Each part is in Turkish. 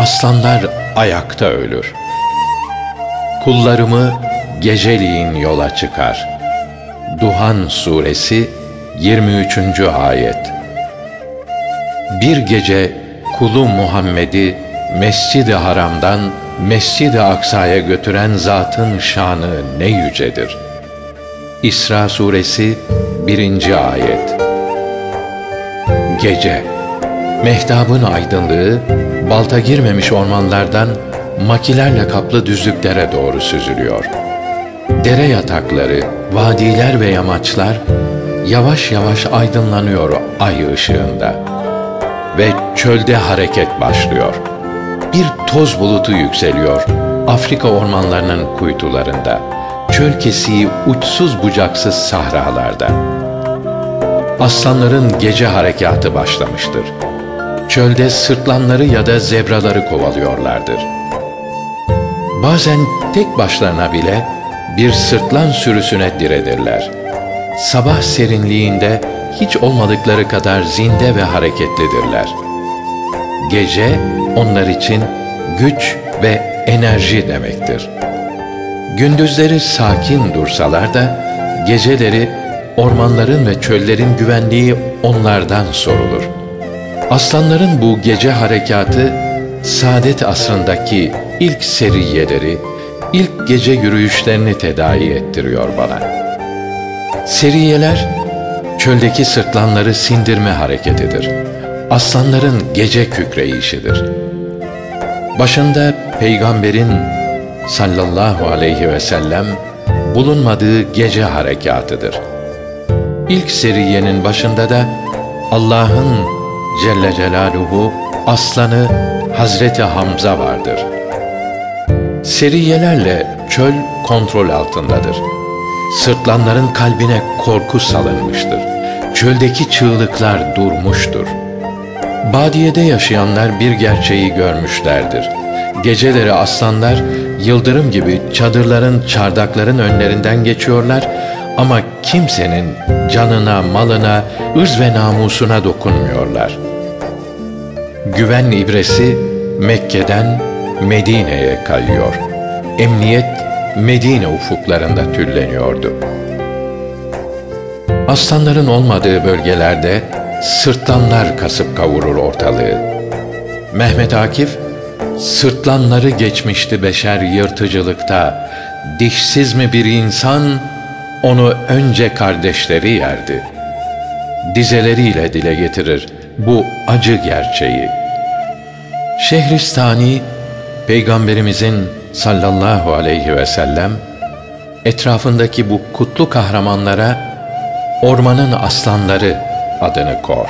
aslanlar ayakta ölür. Kullarımı geceliğin yola çıkar. Duhan Suresi 23. Ayet. Bir gece kulu Muhammed'i Mescid-i Haram'dan Mescid-i Aksa'ya götüren zatın şanı ne yücedir. İsra Suresi 1. Ayet. Gece, mehtabın aydınlığı, balta girmemiş ormanlardan makilerle kaplı düzlüklere doğru süzülüyor. Dere yatakları, vadiler ve yamaçlar yavaş yavaş aydınlanıyor ay ışığında. Ve çölde hareket başlıyor. Bir toz bulutu yükseliyor Afrika ormanlarının kuytularında, çöl kesiği uçsuz bucaksız sahralarda. Aslanların gece harekatı başlamıştır. Çölde sırtlanları ya da zebraları kovalıyorlardır. Bazen tek başlarına bile bir sırtlan sürüsüne diredirler. Sabah serinliğinde hiç olmadıkları kadar zinde ve hareketlidirler. Gece onlar için güç ve enerji demektir. Gündüzleri sakin dursalar da geceleri ormanların ve çöllerin güvenliği onlardan sorulur. Aslanların bu gece harekatı saadet asrındaki ilk seriyeleri, ilk gece yürüyüşlerini tedavi ettiriyor bana. Seriyeler çöldeki sırtlanları sindirme hareketidir. Aslanların gece kükreyişidir. Başında Peygamberin sallallahu aleyhi ve sellem bulunmadığı gece harekatıdır. İlk seriyenin başında da Allah'ın Celle Celaluhu aslanı Hazreti Hamza vardır. Seriyelerle çöl kontrol altındadır. Sırtlanların kalbine korku salınmıştır. Çöldeki çığlıklar durmuştur. Badiyede yaşayanlar bir gerçeği görmüşlerdir. Geceleri aslanlar yıldırım gibi çadırların, çardakların önlerinden geçiyorlar ama kimsenin canına, malına, ırz ve namusuna dokunmuyorlar. Güven ibresi Mekke'den Medine'ye kayıyor. Emniyet Medine ufuklarında tülleniyordu. Aslanların olmadığı bölgelerde sırtlanlar kasıp kavurur ortalığı. Mehmet Akif, sırtlanları geçmişti beşer yırtıcılıkta, dişsiz mi bir insan, onu önce kardeşleri yerdi. Dizeleriyle dile getirir bu acı gerçeği. Şehristani, Peygamberimizin sallallahu aleyhi ve sellem, etrafındaki bu kutlu kahramanlara ormanın aslanları adını kor.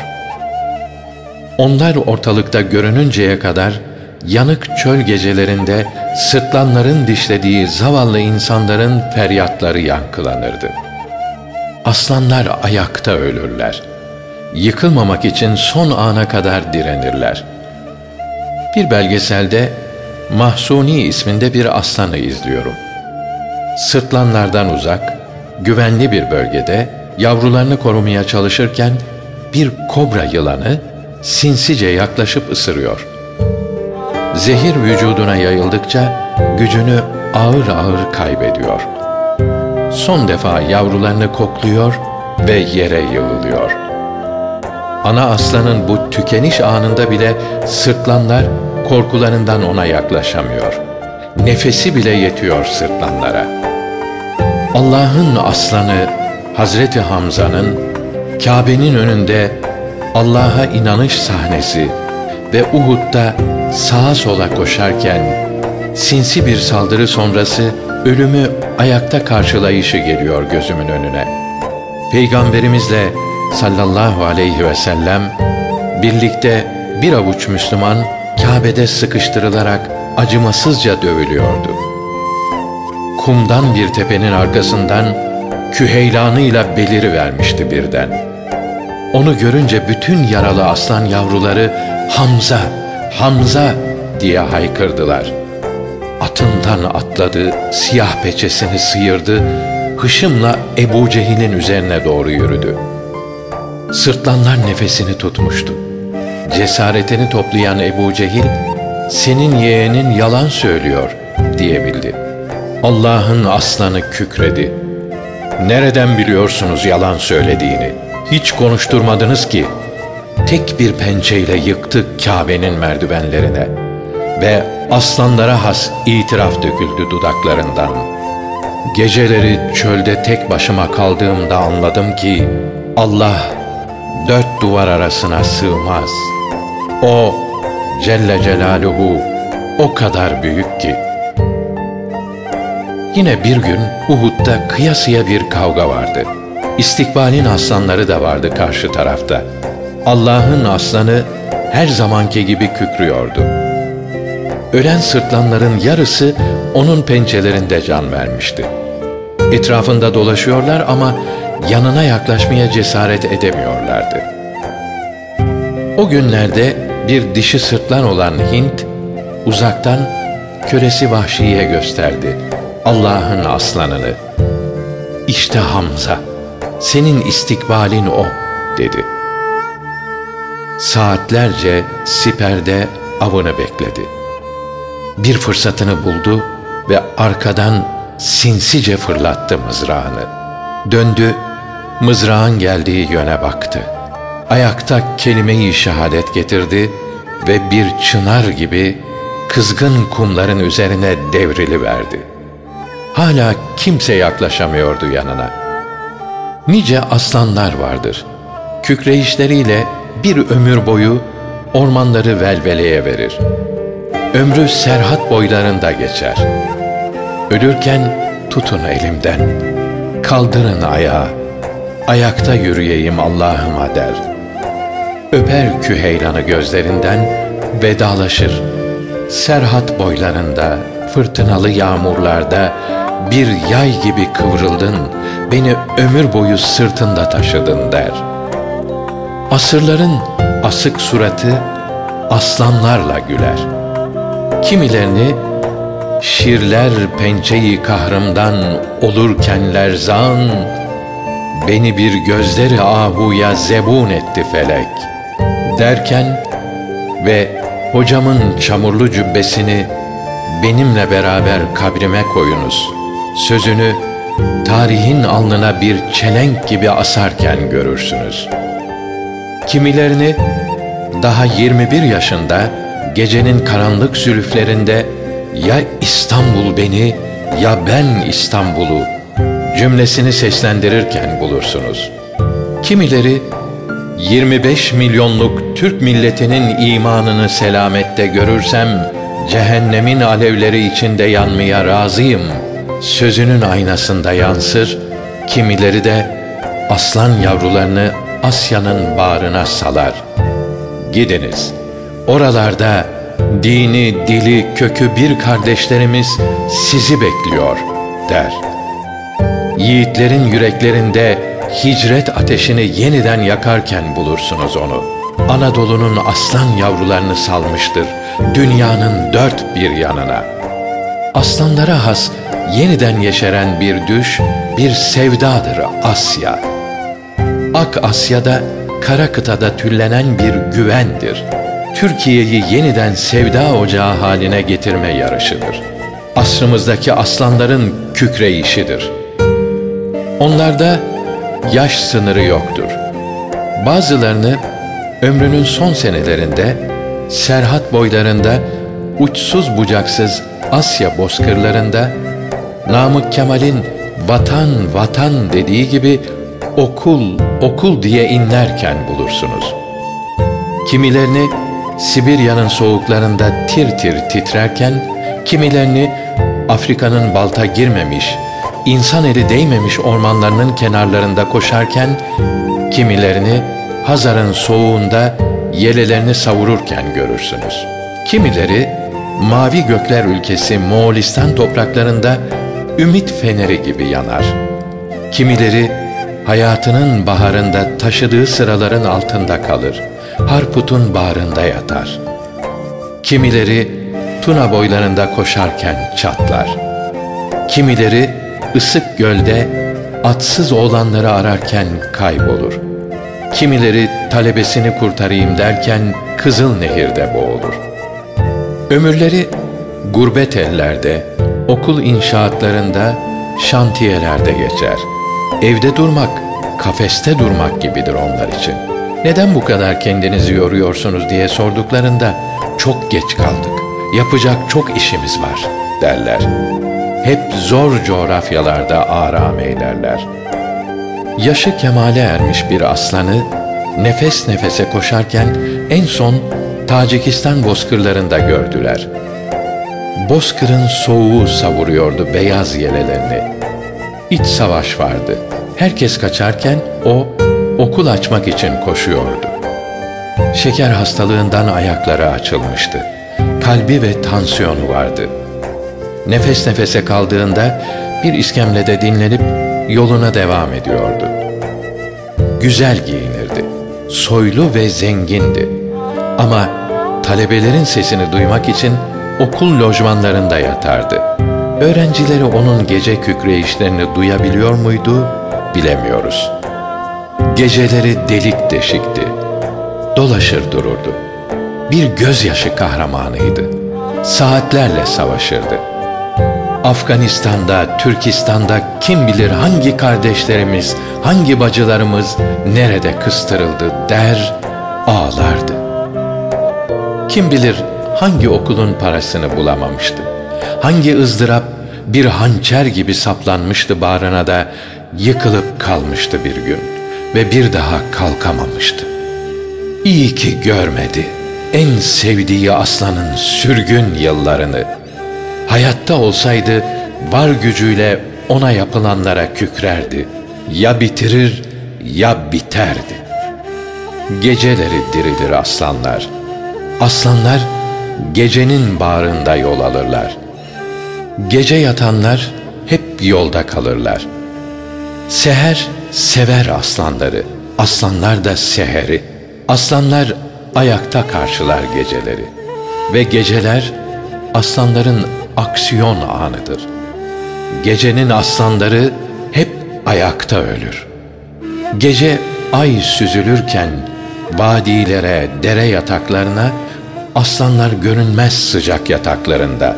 Onlar ortalıkta görününceye kadar yanık çöl gecelerinde sırtlanların dişlediği zavallı insanların feryatları yankılanırdı. Aslanlar ayakta ölürler. Yıkılmamak için son ana kadar direnirler. Bir belgeselde Mahsuni isminde bir aslanı izliyorum. Sırtlanlardan uzak, güvenli bir bölgede yavrularını korumaya çalışırken bir kobra yılanı sinsice yaklaşıp ısırıyor. Zehir vücuduna yayıldıkça gücünü ağır ağır kaybediyor. Son defa yavrularını kokluyor ve yere yığılıyor. Ana aslanın bu tükeniş anında bile sırtlanlar korkularından ona yaklaşamıyor. Nefesi bile yetiyor sırtlanlara. Allah'ın aslanı Hazreti Hamza'nın Kabe'nin önünde Allah'a inanış sahnesi ve Uhud'da sağa sola koşarken sinsi bir saldırı sonrası ölümü ayakta karşılayışı geliyor gözümün önüne. Peygamberimizle sallallahu aleyhi ve sellem birlikte bir avuç Müslüman Kabe'de sıkıştırılarak acımasızca dövülüyordu. Kumdan bir tepenin arkasından küheylanıyla belirivermişti birden. Onu görünce bütün yaralı aslan yavruları "Hamza, Hamza!" diye haykırdılar. Atından atladı, siyah peçesini sıyırdı, hışımla Ebu Cehil'in üzerine doğru yürüdü. Sırtlanlar nefesini tutmuştu. Cesaretini toplayan Ebu Cehil, senin yeğenin yalan söylüyor diyebildi. Allah'ın aslanı kükredi. Nereden biliyorsunuz yalan söylediğini? Hiç konuşturmadınız ki. Tek bir pençeyle yıktı Kabe'nin merdivenlerine ve aslanlara has itiraf döküldü dudaklarından. Geceleri çölde tek başıma kaldığımda anladım ki Allah dört duvar arasına sığmaz. O Celle Celaluhu o kadar büyük ki. Yine bir gün Uhud'da kıyasıya bir kavga vardı. İstikbalin aslanları da vardı karşı tarafta. Allah'ın aslanı her zamanki gibi kükrüyordu. Ölen sırtlanların yarısı onun pençelerinde can vermişti. Etrafında dolaşıyorlar ama yanına yaklaşmaya cesaret edemiyorlardı. O günlerde bir dişi sırtlan olan Hint, uzaktan kölesi Vahşi'ye gösterdi Allah'ın aslanını. İşte Hamza, senin istikbalin o, dedi. Saatlerce siperde avını bekledi. Bir fırsatını buldu ve arkadan sinsice fırlattı mızrağını. Döndü, mızrağın geldiği yöne baktı. Ayakta kelime-i şehadet getirdi ve bir çınar gibi kızgın kumların üzerine devriliverdi. Hala kimse yaklaşamıyordu yanına. Nice aslanlar vardır. Kükreyişleriyle bir ömür boyu ormanları velveleye verir. Ömrü Serhat boylarında geçer. Ölürken tutun elimden, kaldırın ayağa, ayakta yürüyeyim Allah'ıma der. Öper Küheylan'ı gözlerinden, vedalaşır. Serhat boylarında, fırtınalı yağmurlarda bir yay gibi kıvrıldın, beni ömür boyu sırtında taşıdın der. Asırların asık suratı aslanlarla güler. Kimilerini şirler pençeyi kahrımdan olurken lerzan, beni bir gözleri ahuya zebun etti felek derken ve hocamın çamurlu cübbesini benimle beraber kabrime koyunuz sözünü tarihin alnına bir çelenk gibi asarken görürsünüz. Kimilerini daha 21 yaşında gecenin karanlık zülüflerinde ya İstanbul beni ya ben İstanbul'u cümlesini seslendirirken bulursunuz. Kimileri 25 milyonluk Türk milletinin imanını selamette görürsem cehennemin alevleri içinde yanmaya razıyım sözünün aynasında yansır, kimileri de aslan yavrularını Asya'nın bağrına salar. Gidiniz, oralarda dini, dili, kökü bir kardeşlerimiz sizi bekliyor der. Yiğitlerin yüreklerinde hicret ateşini yeniden yakarken bulursunuz onu. Anadolu'nun aslan yavrularını salmıştır dünyanın dört bir yanına. Aslanlara has yeniden yeşeren bir düş, bir sevdadır Asya. Ak Asya'da, kara kıtada tüllenen bir güvendir. Türkiye'yi yeniden sevda ocağı haline getirme yarışıdır. Asrımızdaki aslanların kükreyişidir. Onlarda yaş sınırı yoktur. Bazılarını ömrünün son senelerinde Serhat boylarında uçsuz bucaksız Asya bozkırlarında Namık Kemal'in vatan vatan dediği gibi okul okul diye inlerken bulursunuz. Kimilerini Sibirya'nın soğuklarında tir tir titrerken, kimilerini Afrika'nın balta girmemiş, insan eli değmemiş ormanlarının kenarlarında koşarken, kimilerini Hazar'ın soğuğunda yelelerini savururken görürsünüz. Kimileri mavi gökler ülkesi Moğolistan topraklarında ümit feneri gibi yanar. Kimileri hayatının baharında taşıdığı sıraların altında kalır, Harput'un bağrında yatar. Kimileri Tuna boylarında koşarken çatlar. Kimileri ısık gölde atsız oğlanları ararken kaybolur. Kimileri talebesini kurtarayım derken Kızıl Nehir'de boğulur. Ömürleri gurbet ellerde, okul inşaatlarında, şantiyelerde geçer. Evde durmak, kafeste durmak gibidir onlar için. Neden bu kadar kendinizi yoruyorsunuz diye sorduklarında çok geç kaldık, yapacak çok işimiz var derler. Hep zor coğrafyalarda aram eylerler. Yaşı kemale ermiş bir aslanı nefes nefese koşarken en son Tacikistan bozkırlarında gördüler. Bozkırın soğuğu savuruyordu beyaz yelelerini. İç savaş vardı. Herkes kaçarken o okul açmak için koşuyordu. Şeker hastalığından ayakları açılmıştı. Kalbi ve tansiyonu vardı. Nefes nefese kaldığında bir iskemlede dinlenip yoluna devam ediyordu. Güzel giyinirdi. Soylu ve zengindi. Ama talebelerin sesini duymak için okul lojmanlarında yatardı. Öğrencileri onun gece kükreyişlerini duyabiliyor muydu, bilemiyoruz. Geceleri delik deşikti. Dolaşır dururdu. Bir gözyaşı kahramanıydı. Saatlerle savaşırdı. Afganistan'da, Türkistan'da kim bilir hangi kardeşlerimiz, hangi bacılarımız nerede kıstırıldı der, ağlardı. Kim bilir hangi okulun parasını bulamamıştı. Hangi ızdırap bir hançer gibi saplanmıştı bağrına da yıkılıp kalmıştı bir gün ve bir daha kalkamamıştı. İyi ki görmedi en sevdiği aslanın sürgün yıllarını. Hayatta olsaydı var gücüyle ona yapılanlara kükrerdi. Ya bitirir ya biterdi. Geceleri dirilir aslanlar. Aslanlar gecenin bağrında yol alırlar. Gece yatanlar hep yolda kalırlar. Seher sever aslanları, aslanlar da seheri. Aslanlar ayakta karşılar geceleri ve geceler aslanların aksiyon anıdır. Gecenin aslanları hep ayakta ölür. Gece ay süzülürken vadilere, dere yataklarına aslanlar görünmez sıcak yataklarında.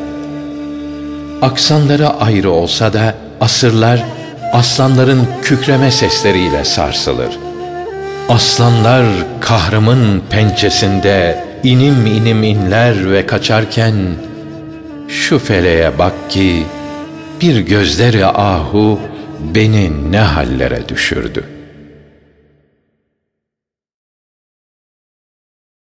Aksanları ayrı olsa da asırlar aslanların kükreme sesleriyle sarsılır. Aslanlar kahrımın pençesinde inim inim inler ve kaçarken şu feleğe bak ki bir gözleri ahu beni ne hallere düşürdü.